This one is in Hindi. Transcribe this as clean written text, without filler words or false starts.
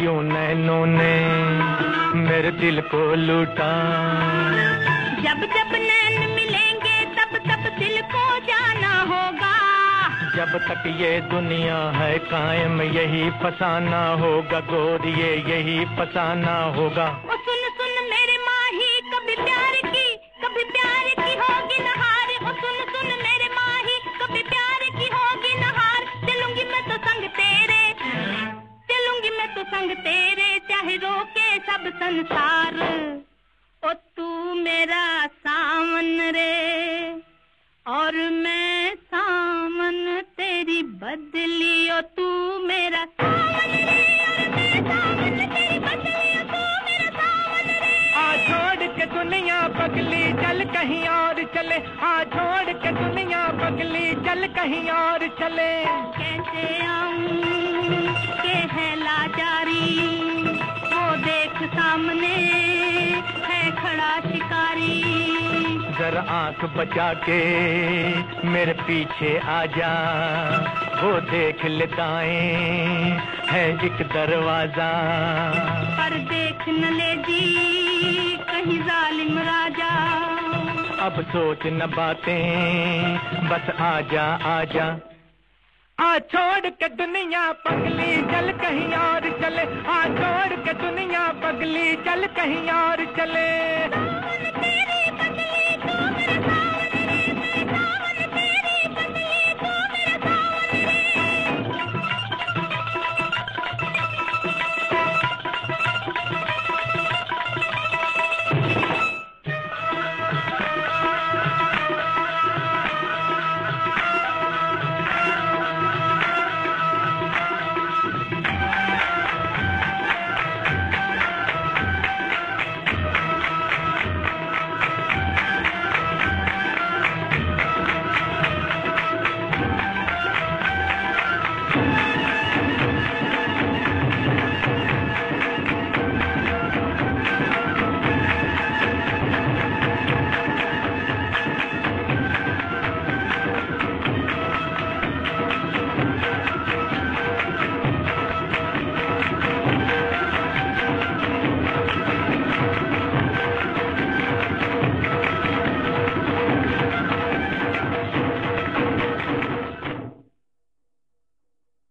क्यों नैनों ने मेरे दिल को लूटा। जब जब नैन मिलेंगे तब तब दिल को जाना होगा। जब तक ये दुनिया है कायम यही फसाना होगा गोरिये, यही फसाना होगा। ओ सुन सुन मेरे माही कभी प्यार की होगी नहार। ओ सुन सुन मेरे माही कभी प्यार की होगी नहार। चलूंगी मैं तो संग तेरे, चलूंगी मैं तो संग तेरे, चाहे रोके सब संसार। ओ तू मेरा सावन रे और मैं सावन तेरी बदली। ओ तू मेरा सावन रे और मैं सावन तेरी बदली। ओ तू मेरा सावन रे। आ छोड़ के दुनिया पगली चल कहीं और चले। आ छोड़ के दुनिया पगली चल कहीं और चले। कैसे आऊं के है लाचारी, वो देख सामने है खड़ा शिकारी। जरा आंख बचा के मेरे पीछे आ जा, वो देख ले दाएं है एक दरवाजा। पर देख न ले जी कहीं जालिम राजा। अब सोच न बातें बस आजा आजा। आ छोड़ के दुनिया पगली चल कहीं और चले। आ छोड़ के दुनिया पगली चल कहीं और चले।